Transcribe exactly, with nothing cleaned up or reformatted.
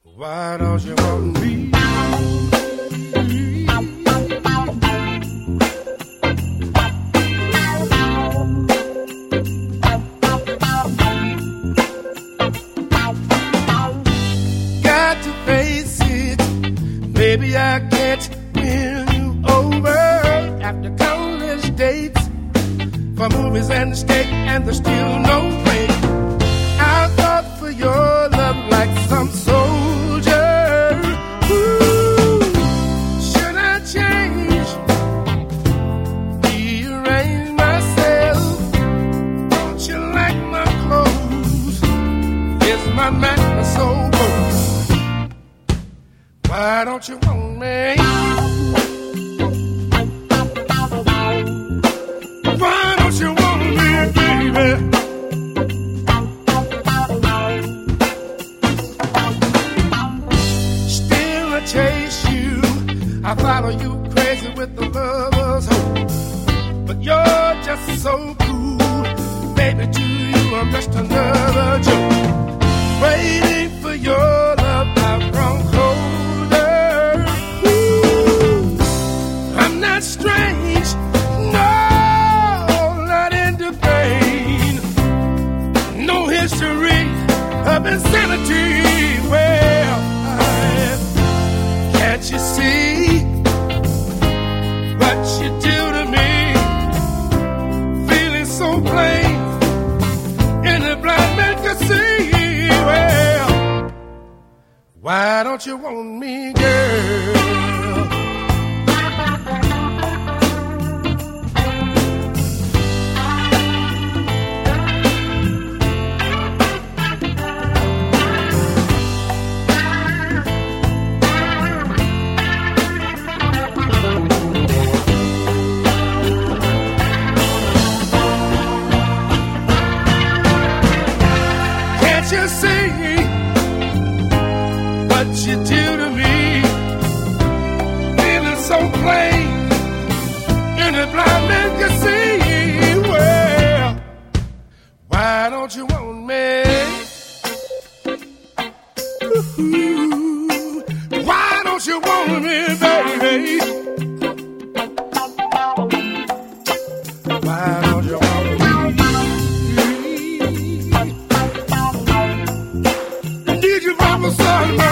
Why don't you want me? Got to face it, maybe I can't win you over. After countless dates for movies and steak, and there's still no way. I thought for your love like some soldier. Ooh, should I change, rearrange myself? Don't you like my clothes? Is my mattress so cold? Why don't you want me? Why don't you want me, baby? Still I chase you, I follow you crazy with the lover's hope. But you're just so cool, baby, to you I'm just another joke. Waiting for your love, I've grown colder. Ooh, I'm not strange, no, not into pain. No history of insanity. Well, I, can't you see what you do to me? Feeling so plain, and the blind man can see. Well, why don't you want me, girl? Can't you see what you do to me? Feeling so plain, and the blind man can see. Well, why don't you want me? Ooh, why don't you want me, baby? Why don't you want me? Need you by my side,